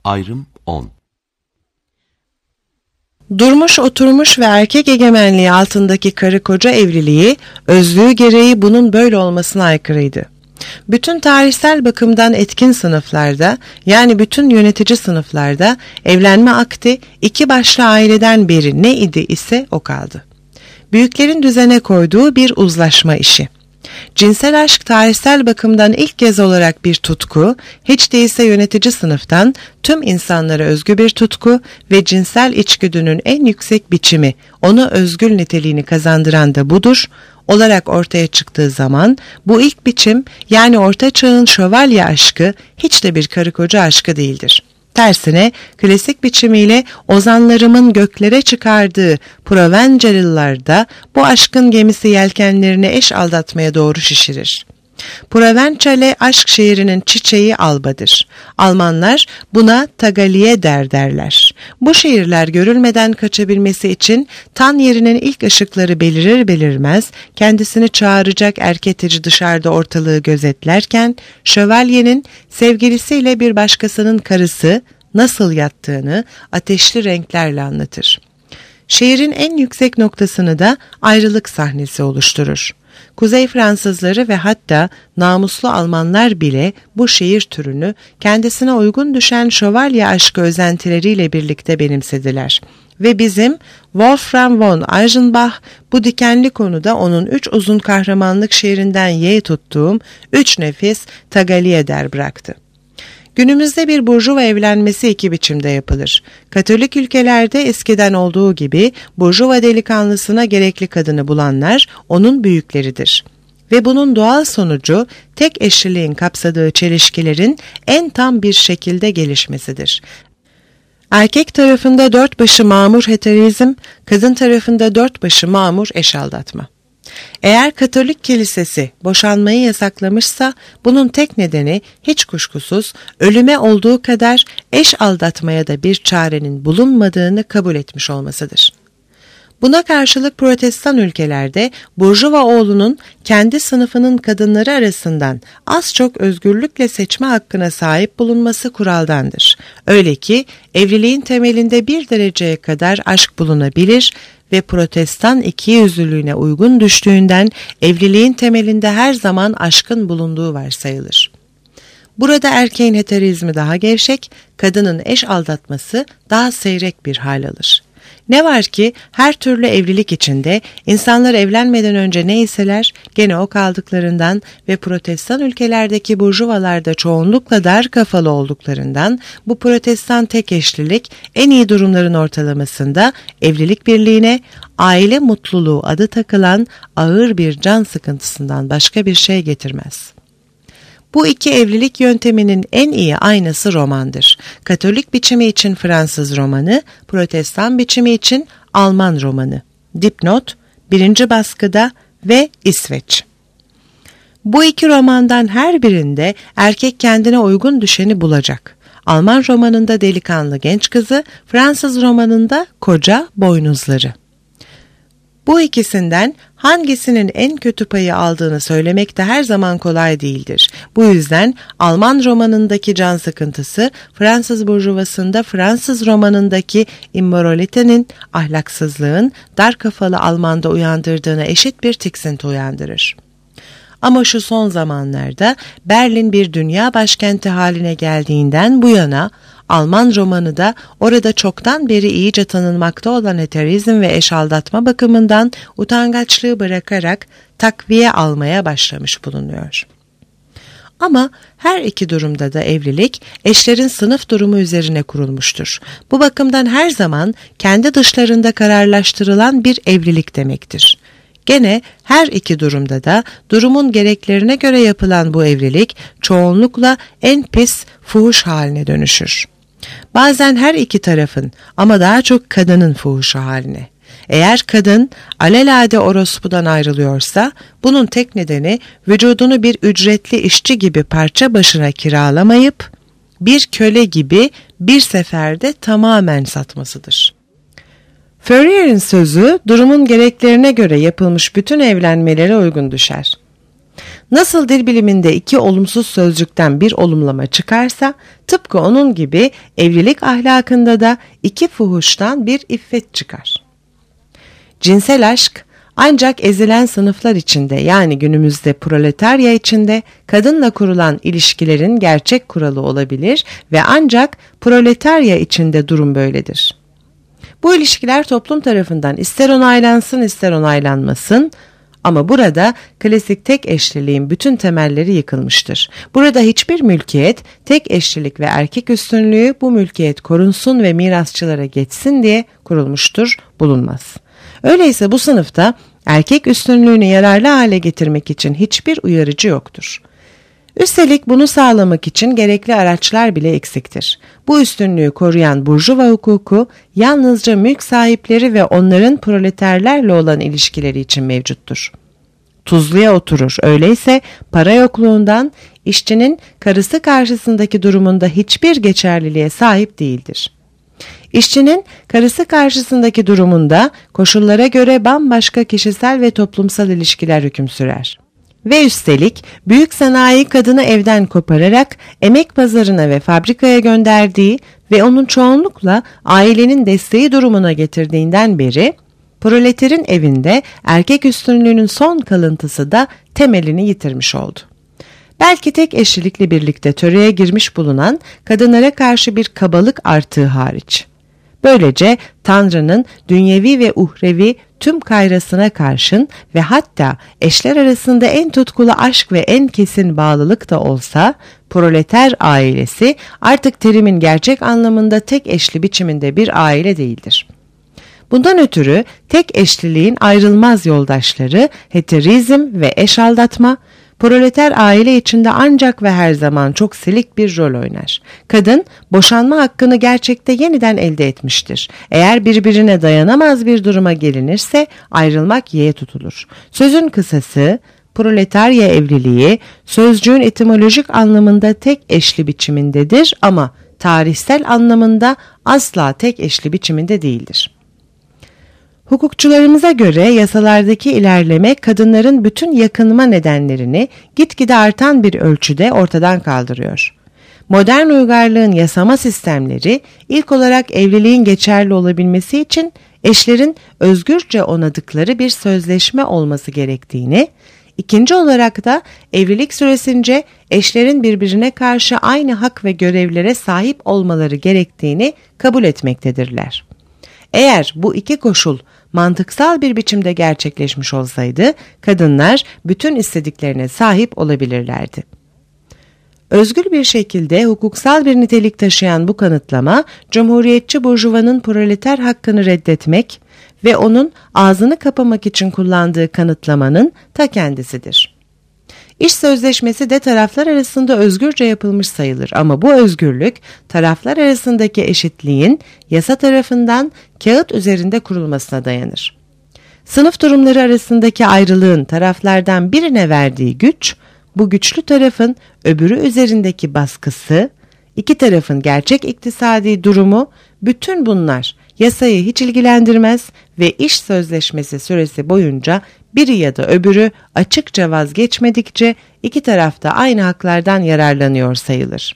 Ayrım 10. Durmuş oturmuş ve erkek egemenliği altındaki karı koca evliliği, özlüğü gereği bunun böyle olmasına aykırıydı. Bütün tarihsel bakımdan etkin sınıflarda, yani bütün yönetici sınıflarda evlenme akdi iki başlı aileden biri ne idi ise o kaldı. Büyüklerin düzene koyduğu bir uzlaşma işi. Cinsel aşk tarihsel bakımdan ilk kez olarak bir tutku, hiç değilse yönetici sınıftan tüm insanlara özgü bir tutku ve cinsel içgüdünün en yüksek biçimi, ona özgül niteliğini kazandıran da budur, olarak ortaya çıktığı zaman bu ilk biçim, yani Orta Çağ'ın şövalye aşkı hiç de bir karı koca aşkı değildir. Tersine klasik biçimiyle ozanlarımın göklere çıkardığı Provençalılarda bu aşkın gemisi yelkenlerini eş aldatmaya doğru şişirir. Provençale aşk şehrinin çiçeği Alba'dır. Almanlar buna Tagalieder derler. Bu şehirler görülmeden kaçabilmesi için tan yerinin ilk ışıkları belirir belirmez kendisini çağıracak erketici dışarıda ortalığı gözetlerken şövalyenin sevgilisiyle bir başkasının karısı nasıl yattığını ateşli renklerle anlatır. Şehrin en yüksek noktasını da ayrılık sahnesi oluşturur. Kuzey Fransızları ve hatta namuslu Almanlar bile bu şehir türünü kendisine uygun düşen şövalye aşkı özentileriyle birlikte benimsediler. Ve bizim Wolfram von Eichenbach bu dikenli konuda onun 3 uzun kahramanlık şiirinden yeğ tuttuğum 3 nefis Tagalieder bıraktı. Günümüzde bir burjuva evlenmesi iki biçimde yapılır. Katolik ülkelerde eskiden olduğu gibi burjuva delikanlısına gerekli kadını bulanlar onun büyükleridir. Ve bunun doğal sonucu tek eşliliğin kapsadığı çelişkilerin en tam bir şekilde gelişmesidir. Erkek tarafında dört başı mamur heterizm, kadın tarafında dört başı mamur eş aldatma. Eğer Katolik Kilisesi boşanmayı yasaklamışsa bunun tek nedeni hiç kuşkusuz ölüme olduğu kadar eş aldatmaya da bir çarenin bulunmadığını kabul etmiş olmasıdır. Buna karşılık Protestan ülkelerde burjuva oğlunun kendi sınıfının kadınları arasından az çok özgürlükle seçme hakkına sahip bulunması kuraldandır. Öyle ki evliliğin temelinde bir dereceye kadar aşk bulunabilir ve Protestan ikiyüzlülüğüne uygun düştüğünden evliliğin temelinde her zaman aşkın bulunduğu varsayılır. Burada erkeğin heterizmi daha gevşek, kadının eş aldatması daha seyrek bir hal alır. Ne var ki her türlü evlilik içinde insanlar evlenmeden önce neyseler gene o kaldıklarından ve Protestan ülkelerdeki burjuvalarda çoğunlukla dar kafalı olduklarından bu Protestan tek eşlilik en iyi durumların ortalamasında evlilik birliğine aile mutluluğu adı takılan ağır bir can sıkıntısından başka bir şey getirmez. Bu iki evlilik yönteminin en iyi aynası romandır. Katolik biçimi için Fransız romanı, Protestan biçimi için Alman romanı. Dipnot, 1. baskıda ve İsveç. Bu iki romandan her birinde erkek kendine uygun düşeni bulacak. Alman romanında delikanlı genç kızı, Fransız romanında koca boynuzları. Bu ikisinden hangisinin en kötü payı aldığını söylemek de her zaman kolay değildir. Bu yüzden Alman romanındaki can sıkıntısı, Fransız burjuvasında Fransız romanındaki immoralitenin, ahlaksızlığın dar kafalı Almanda uyandırdığına eşit bir tiksinti uyandırır. Ama şu son zamanlarda Berlin bir dünya başkenti haline geldiğinden bu yana Alman romanı da orada çoktan beri iyice tanınmakta olan heterizm ve eş aldatma bakımından utangaçlığı bırakarak takviye almaya başlamış bulunuyor. Ama her iki durumda da evlilik eşlerin sınıf durumu üzerine kurulmuştur. Bu bakımdan her zaman kendi dışlarında kararlaştırılan bir evlilik demektir. Gene her iki durumda da durumun gereklerine göre yapılan bu evlilik çoğunlukla en pis fuhuş haline dönüşür. Bazen her iki tarafın ama daha çok kadının fuhuşu haline. Eğer kadın alelade orospudan ayrılıyorsa bunun tek nedeni vücudunu bir ücretli işçi gibi parça başına kiralamayıp bir köle gibi bir seferde tamamen satmasıdır. Fourier'in sözü durumun gereklerine göre yapılmış bütün evlenmelere uygun düşer. Nasıl dil biliminde iki olumsuz sözcükten bir olumlama çıkarsa, tıpkı onun gibi evlilik ahlakında da iki fuhuştan bir iffet çıkar. Cinsel aşk ancak ezilen sınıflar içinde, yani günümüzde proletarya içinde kadınla kurulan ilişkilerin gerçek kuralı olabilir ve ancak proletarya içinde durum böyledir. Bu ilişkiler toplum tarafından ister onaylansın ister onaylanmasın, ama burada klasik tek eşliliğin bütün temelleri yıkılmıştır. Burada hiçbir mülkiyet, tek eşlilik ve erkek üstünlüğü bu mülkiyet korunsun ve mirasçılara geçsin diye kurulmuştur, bulunmaz. Öyleyse bu sınıfta erkek üstünlüğünü yararlı hale getirmek için hiçbir uyarıcı yoktur. Üstelik bunu sağlamak için gerekli araçlar bile eksiktir. Bu üstünlüğü koruyan burjuva hukuku yalnızca mülk sahipleri ve onların proleterlerle olan ilişkileri için mevcuttur. Tuzluya oturur. Öyleyse para yokluğundan işçinin karısı karşısındaki durumunda hiçbir geçerliliğe sahip değildir. İşçinin karısı karşısındaki durumunda koşullara göre bambaşka kişisel ve toplumsal ilişkiler hüküm sürer. Ve üstelik büyük sanayi kadını evden kopararak emek pazarına ve fabrikaya gönderdiği ve onun çoğunlukla ailenin desteği durumuna getirdiğinden beri, proleterin evinde erkek üstünlüğünün son kalıntısı da temelini yitirmiş oldu. Belki tek eşlilikle birlikte töreye girmiş bulunan kadınlara karşı bir kabalık artığı hariç. Böylece Tanrı'nın dünyevi ve uhrevi tüm kayrasına karşın ve hatta eşler arasında en tutkulu aşk ve en kesin bağlılık da olsa, proleter ailesi artık terimin gerçek anlamında tek eşli biçiminde bir aile değildir. Bundan ötürü tek eşliliğin ayrılmaz yoldaşları heterizm ve eş aldatma, proleter aile içinde ancak ve her zaman çok silik bir rol oynar. Kadın, boşanma hakkını gerçekte yeniden elde etmiştir. Eğer birbirine dayanamaz bir duruma gelinirse ayrılmak yeğe tutulur. Sözün kısası, proletarya evliliği, sözcüğün etimolojik anlamında tek eşli biçimindedir ama tarihsel anlamında asla tek eşli biçiminde değildir. Hukukçularımıza göre yasalardaki ilerleme kadınların bütün yakınma nedenlerini gitgide artan bir ölçüde ortadan kaldırıyor. Modern uygarlığın yasama sistemleri ilk olarak evliliğin geçerli olabilmesi için eşlerin özgürce onadıkları bir sözleşme olması gerektiğini, ikinci olarak da evlilik süresince eşlerin birbirine karşı aynı hak ve görevlere sahip olmaları gerektiğini kabul etmektedirler. Eğer bu iki koşul mantıksal bir biçimde gerçekleşmiş olsaydı, kadınlar bütün istediklerine sahip olabilirlerdi. Özgür bir şekilde hukuksal bir nitelik taşıyan bu kanıtlama, cumhuriyetçi burjuvanın proleter hakkını reddetmek ve onun ağzını kapamak için kullandığı kanıtlamanın ta kendisidir. İş sözleşmesi de taraflar arasında özgürce yapılmış sayılır ama bu özgürlük taraflar arasındaki eşitliğin yasa tarafından kağıt üzerinde kurulmasına dayanır. Sınıf durumları arasındaki ayrılığın taraflardan birine verdiği güç, bu güçlü tarafın öbürü üzerindeki baskısı, iki tarafın gerçek iktisadi durumu, bütün bunlar yasayı hiç ilgilendirmez ve iş sözleşmesi süresi boyunca biri ya da öbürü açıkça vazgeçmedikçe iki taraf da aynı haklardan yararlanıyor sayılır.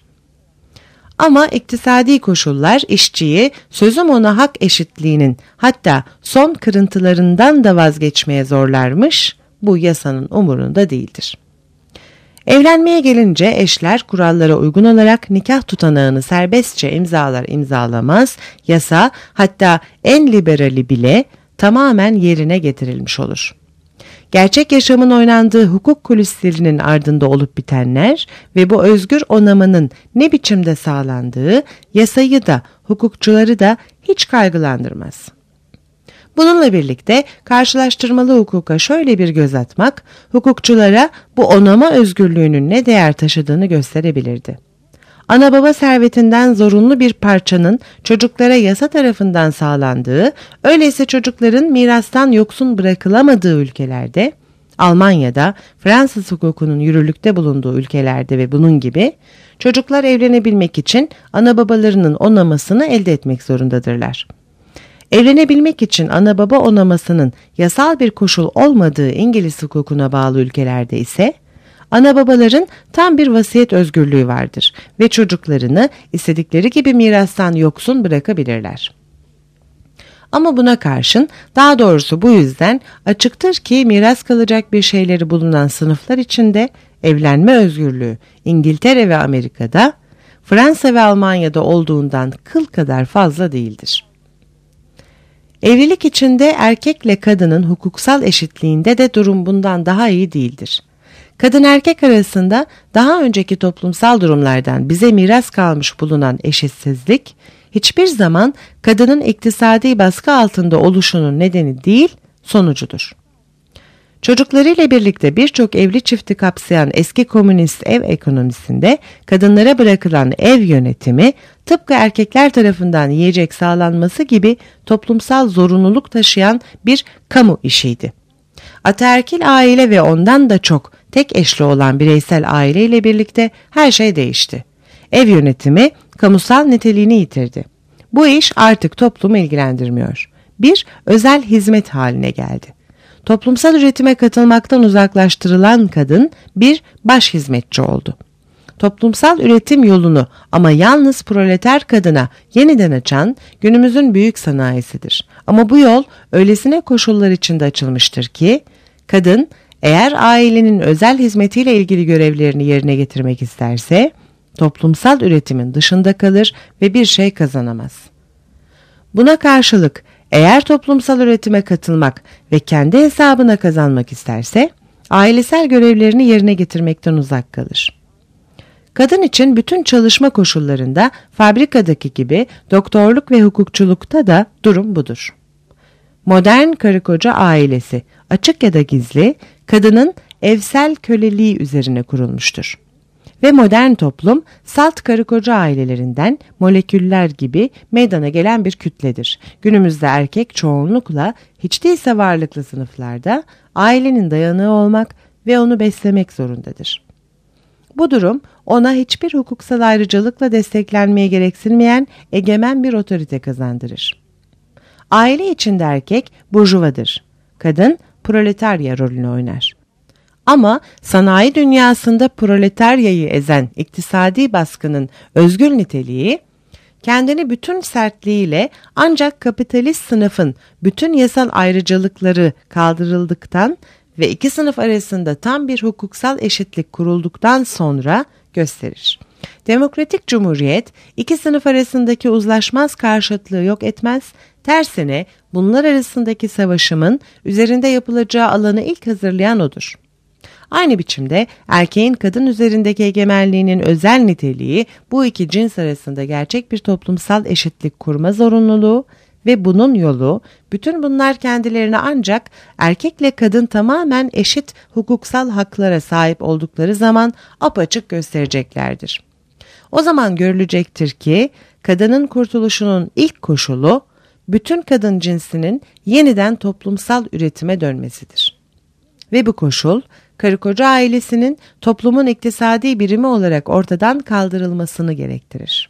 Ama iktisadi koşullar işçiyi sözüm ona hak eşitliğinin hatta son kırıntılarından da vazgeçmeye zorlarmış, bu yasanın umurunda değildir. Evlenmeye gelince eşler kurallara uygun olarak nikah tutanağını serbestçe imzalar imzalamaz, yasa hatta en liberali bile tamamen yerine getirilmiş olur. Gerçek yaşamın oynandığı hukuk kulislerinin ardında olup bitenler ve bu özgür onamanın ne biçimde sağlandığı yasayı da hukukçuları da hiç kaygılandırmaz. Bununla birlikte karşılaştırmalı hukuka şöyle bir göz atmak, hukukçulara bu onama özgürlüğünün ne değer taşıdığını gösterebilirdi. Ana baba servetinden zorunlu bir parçanın çocuklara yasa tarafından sağlandığı, öyleyse çocukların mirastan yoksun bırakılamadığı ülkelerde, Almanya'da, Fransız hukukunun yürürlükte bulunduğu ülkelerde ve bunun gibi, çocuklar evlenebilmek için ana babalarının onamasını elde etmek zorundadırlar. Evlenebilmek için ana baba onamasının yasal bir koşul olmadığı İngiliz hukukuna bağlı ülkelerde ise, Ana babaların tam bir vasiyet özgürlüğü vardır ve çocuklarını istedikleri gibi mirastan yoksun bırakabilirler. Ama buna karşın, daha doğrusu bu yüzden açıktır ki miras kalacak bir şeyleri bulunan sınıflar içinde evlenme özgürlüğü İngiltere ve Amerika'da, Fransa ve Almanya'da olduğundan kıl kadar fazla değildir. Evlilik içinde erkekle kadının hukuksal eşitliğinde de durum bundan daha iyi değildir. Kadın erkek arasında daha önceki toplumsal durumlardan bize miras kalmış bulunan eşitsizlik, hiçbir zaman kadının iktisadi baskı altında oluşunun nedeni değil, sonucudur. Çocuklarıyla birlikte birçok evli çifti kapsayan eski komünist ev ekonomisinde kadınlara bırakılan ev yönetimi, tıpkı erkekler tarafından yiyecek sağlanması gibi toplumsal zorunluluk taşıyan bir kamu işiydi. Ataerkil aile ve ondan da çok tek eşli olan bireysel aile ile birlikte her şey değişti. Ev yönetimi kamusal niteliğini yitirdi. Bu iş artık toplumu ilgilendirmiyor. Bir özel hizmet haline geldi. Toplumsal üretime katılmaktan uzaklaştırılan kadın bir baş hizmetçi oldu. Toplumsal üretim yolunu ama yalnız proleter kadına yeniden açan günümüzün büyük sanayisidir. Ama bu yol öylesine koşullar içinde açılmıştır ki, kadın eğer ailenin özel hizmetiyle ilgili görevlerini yerine getirmek isterse, toplumsal üretimin dışında kalır ve bir şey kazanamaz. Buna karşılık eğer toplumsal üretime katılmak ve kendi hesabına kazanmak isterse, ailesel görevlerini yerine getirmekten uzak kalır. Kadın için bütün çalışma koşullarında fabrikadaki gibi doktorluk ve hukukçulukta da durum budur. Modern karı koca ailesi açık ya da gizli kadının evsel köleliği üzerine kurulmuştur. Ve modern toplum salt karı koca ailelerinden moleküller gibi meydana gelen bir kütledir. Günümüzde erkek çoğunlukla hiç değilse varlıklı sınıflarda ailenin dayanığı olmak ve onu beslemek zorundadır. Bu durum ona hiçbir hukuksal ayrıcalıkla desteklenmeye gereksinmeyen egemen bir otorite kazandırır. Aile içinde erkek burjuvadır. Kadın proletarya rolünü oynar. Ama sanayi dünyasında proletaryayı ezen iktisadi baskının özgür niteliği, kendini bütün sertliğiyle ancak kapitalist sınıfın bütün yasal ayrıcalıkları kaldırıldıktan ve iki sınıf arasında tam bir hukuksal eşitlik kurulduktan sonra gösterir. Demokratik cumhuriyet iki sınıf arasındaki uzlaşmaz karşıtlığı yok etmez, tersine bunlar arasındaki savaşımın üzerinde yapılacağı alanı ilk hazırlayan odur. Aynı biçimde erkeğin kadın üzerindeki egemenliğinin özel niteliği bu iki cins arasında gerçek bir toplumsal eşitlik kurma zorunluluğu ve bunun yolu, bütün bunlar kendilerine ancak erkekle kadın tamamen eşit hukuksal haklara sahip oldukları zaman apaçık göstereceklerdir. O zaman görülecektir ki kadının kurtuluşunun ilk koşulu bütün kadın cinsinin yeniden toplumsal üretime dönmesidir. Ve bu koşul karı koca ailesinin toplumun iktisadi birimi olarak ortadan kaldırılmasını gerektirir.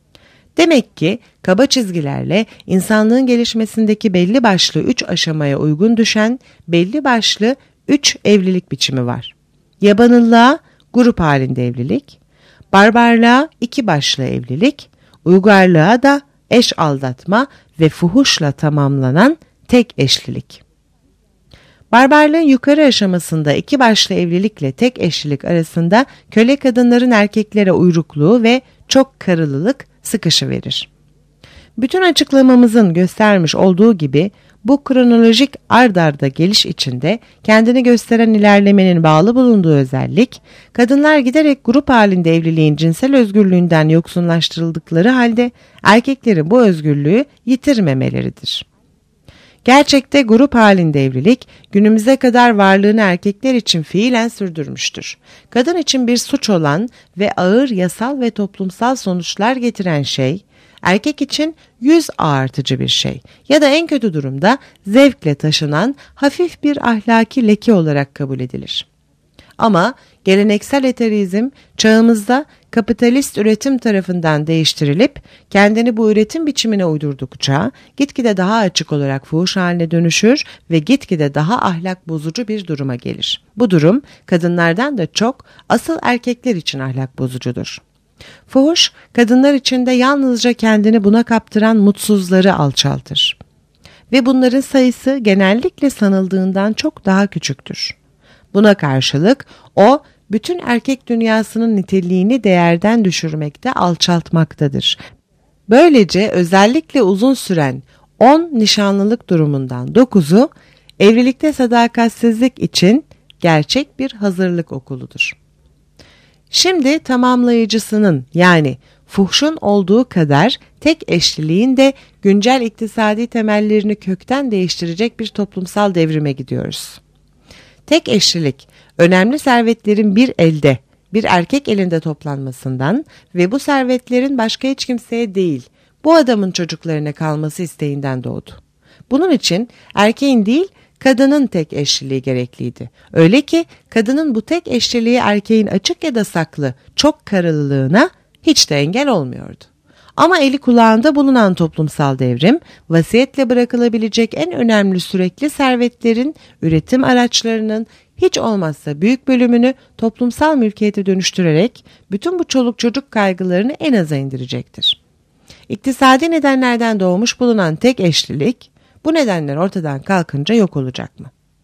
Demek ki kaba çizgilerle insanlığın gelişmesindeki belli başlı 3 aşamaya uygun düşen belli başlı 3 evlilik biçimi var. Yabanıllığa grup halinde evlilik, barbarlığa 2 başlı evlilik, uygarlığa da eş aldatma ve fuhuşla tamamlanan tek eşlilik. Barbarlığın yukarı aşamasında 2 başlı evlilikle tek eşlilik arasında köle kadınların erkeklere uyrukluğu ve çok karılılık sıkışıverir. Bütün açıklamamızın göstermiş olduğu gibi bu kronolojik ard arda geliş içinde kendini gösteren ilerlemenin bağlı bulunduğu özellik, kadınlar giderek grup halinde evliliğin cinsel özgürlüğünden yoksunlaştırıldıkları halde erkeklerin bu özgürlüğü yitirmemeleridir. Gerçekte grup halinde evlilik günümüze kadar varlığını erkekler için fiilen sürdürmüştür. Kadın için bir suç olan ve ağır yasal ve toplumsal sonuçlar getiren şey, erkek için yüz ağartıcı bir şey ya da en kötü durumda zevkle taşınan hafif bir ahlaki leke olarak kabul edilir. Ama Geleneksel eterizm çağımızda kapitalist üretim tarafından değiştirilip kendini bu üretim biçimine uydurdukça gitgide daha açık olarak fuhuş haline dönüşür ve gitgide daha ahlak bozucu bir duruma gelir. Bu durum kadınlardan da çok asıl erkekler için ahlak bozucudur. Fuhuş kadınlar içinde yalnızca kendini buna kaptıran mutsuzları alçaltır. Ve bunların sayısı genellikle sanıldığından çok daha küçüktür. Buna karşılık o bütün erkek dünyasının niteliğini değerden düşürmekte, alçaltmaktadır. Böylece özellikle uzun süren 10 nişanlılık durumundan 9'u evlilikte sadakatsizlik için gerçek bir hazırlık okuludur. Şimdi tamamlayıcısının yani fuhşun olduğu kadar tek eşliliğin de güncel iktisadi temellerini kökten değiştirecek bir toplumsal devrime gidiyoruz. Tek eşlilik, önemli servetlerin bir elde, bir erkek elinde toplanmasından ve bu servetlerin başka hiç kimseye değil, bu adamın çocuklarına kalması isteğinden doğdu. Bunun için erkeğin değil, kadının tek eşliliği gerekliydi. Öyle ki kadının bu tek eşliliği erkeğin açık ya da saklı çok karılılığına hiç de engel olmuyordu. Ama eli kulağında bulunan toplumsal devrim, vasiyetle bırakılabilecek en önemli sürekli servetlerin, üretim araçlarının hiç olmazsa büyük bölümünü toplumsal mülkiyete dönüştürerek bütün bu çoluk çocuk kaygılarını en aza indirecektir. İktisadi nedenlerden doğmuş bulunan tek eşlilik, bu nedenler ortadan kalkınca yok olacak mı?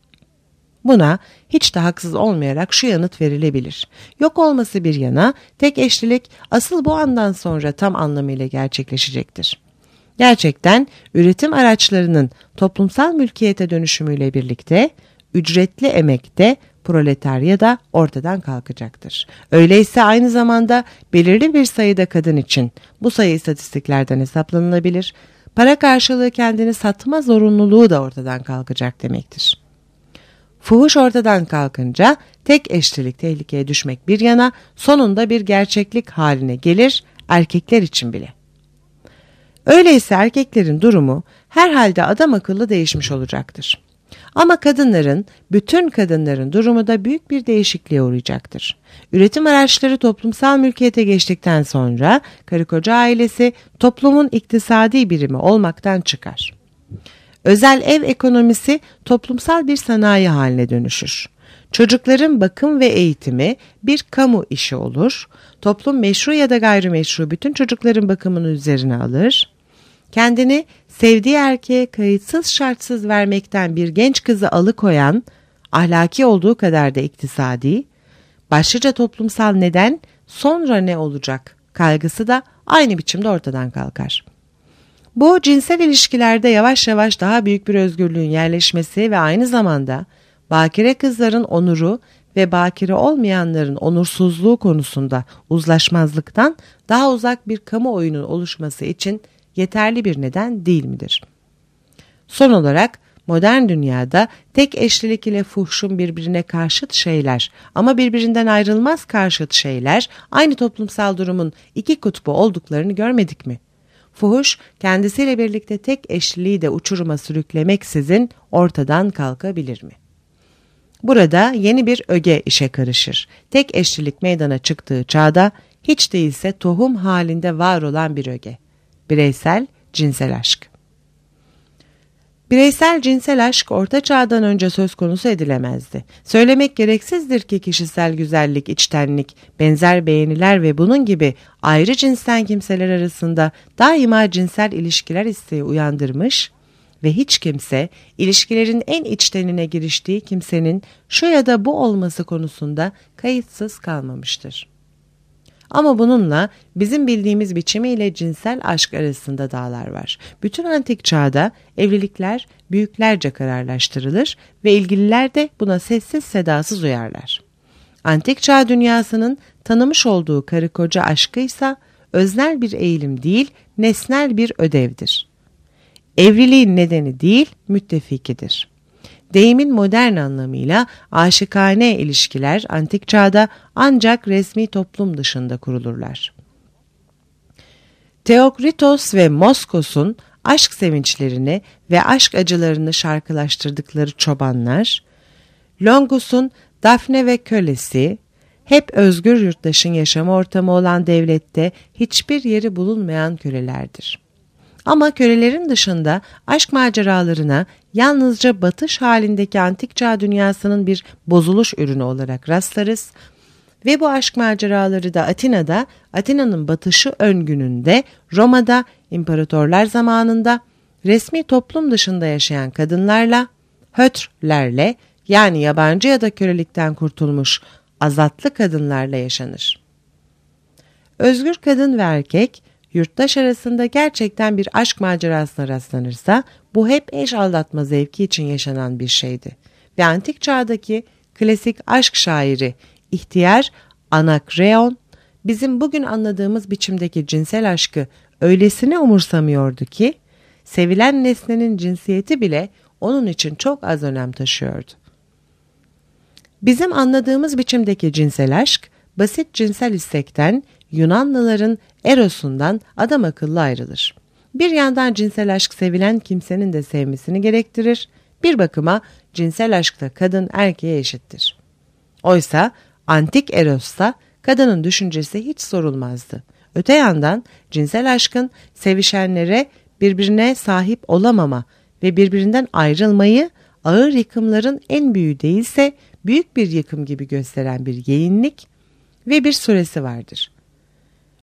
Buna hiç de haksız olmayarak şu yanıt verilebilir. Yok olması bir yana tek eşlilik asıl bu andan sonra tam anlamıyla gerçekleşecektir. Gerçekten üretim araçlarının toplumsal mülkiyete dönüşümüyle birlikte ücretli emek de proletarya da ortadan kalkacaktır. Öyleyse aynı zamanda belirli bir sayıda kadın için bu sayı istatistiklerden hesaplanılabilir, para karşılığı kendini satma zorunluluğu da ortadan kalkacak demektir. Fuhuş ortadan kalkınca tek eşlilik tehlikeye düşmek bir yana sonunda bir gerçeklik haline gelir erkekler için bile. Öyleyse erkeklerin durumu herhalde adam akıllı değişmiş olacaktır. Ama kadınların, bütün kadınların durumu da büyük bir değişikliğe uğrayacaktır. Üretim araçları toplumsal mülkiyete geçtikten sonra karı koca ailesi toplumun iktisadi birimi olmaktan çıkar. Özel ev ekonomisi toplumsal bir sanayi haline dönüşür. Çocukların bakım ve eğitimi bir kamu işi olur. Toplum meşru ya da gayrimeşru bütün çocukların bakımını üzerine alır. Kendini sevdiği erkeğe kayıtsız şartsız vermekten bir genç kızı alıkoyan, ahlaki olduğu kadar da iktisadi, başlıca toplumsal neden sonra ne olacak kaygısı da aynı biçimde ortadan kalkar. Bu cinsel ilişkilerde yavaş yavaş daha büyük bir özgürlüğün yerleşmesi ve aynı zamanda bakire kızların onuru ve bakire olmayanların onursuzluğu konusunda uzlaşmazlıktan daha uzak bir kamuoyunun oluşması için yeterli bir neden değil midir? Son olarak modern dünyada tek eşlilik ile fuhşun birbirine karşıt şeyler ama birbirinden ayrılmaz karşıt şeyler aynı toplumsal durumun iki kutbu olduklarını görmedik mi? Fuhuş kendisiyle birlikte tek eşliliği de uçuruma sürüklemeksizin ortadan kalkabilir mi? Burada yeni bir öge işe karışır. Tek eşlilik meydana çıktığı çağda hiç değilse tohum halinde var olan bir öge. Bireysel cinsel aşk. Bireysel cinsel aşk orta çağdan önce söz konusu edilemezdi. Söylemek gereksizdir ki kişisel güzellik, içtenlik, benzer beğeniler ve bunun gibi ayrı cinsten kimseler arasında daima cinsel ilişkiler isteği uyandırmış ve hiç kimse ilişkilerin en içtenine giriştiği kimsenin şu ya da bu olması konusunda kayıtsız kalmamıştır. Ama bununla bizim bildiğimiz biçimiyle cinsel aşk arasında dağlar var. Bütün antik çağda evlilikler büyüklerce kararlaştırılır ve ilgililer de buna sessiz sedasız uyarlar. Antik çağ dünyasının tanımış olduğu karı koca aşkıysa öznel bir eğilim değil, nesnel bir ödevdir. Evliliğin nedeni değil, müttefikidir. Deyimin modern anlamıyla aşıkane ilişkiler antik çağda ancak resmi toplum dışında kurulurlar. Theokritos ve Moskos'un aşk sevinçlerini ve aşk acılarını şarkılaştırdıkları çobanlar, Longus'un Dafne ve Kölesi, hep özgür yurttaşın yaşam ortamı olan devlette hiçbir yeri bulunmayan kölelerdir. Ama kölelerin dışında aşk maceralarına yalnızca batış halindeki antik çağ dünyasının bir bozuluş ürünü olarak rastlarız ve bu aşk maceraları da Atina'da, Atina'nın batışı öngününde, Roma'da, imparatorlar zamanında, resmi toplum dışında yaşayan kadınlarla, hötrlerle yani yabancı ya da kölelikten kurtulmuş azatlı kadınlarla yaşanır. Özgür kadın ve erkek, yurttaş arasında gerçekten bir aşk macerasına rastlanırsa bu hep eş aldatma zevki için yaşanan bir şeydi. Ve antik çağdaki klasik aşk şairi ihtiyar Anakreon bizim bugün anladığımız biçimdeki cinsel aşkı öylesine umursamıyordu ki sevilen nesnenin cinsiyeti bile onun için çok az önem taşıyordu. Bizim anladığımız biçimdeki cinsel aşk basit cinsel istekten Yunanlıların erosundan adam akıllı ayrılır. Bir yandan cinsel aşk sevilen kimsenin de sevmesini gerektirir. Bir bakıma cinsel aşkta kadın erkeğe eşittir. Oysa antik erosta kadının düşüncesi hiç sorulmazdı. Öte yandan cinsel aşkın sevişenlere birbirine sahip olamama ve birbirinden ayrılmayı ağır yıkımların en büyüğü değilse büyük bir yıkım gibi gösteren bir yeğinlik ve bir süresi vardır.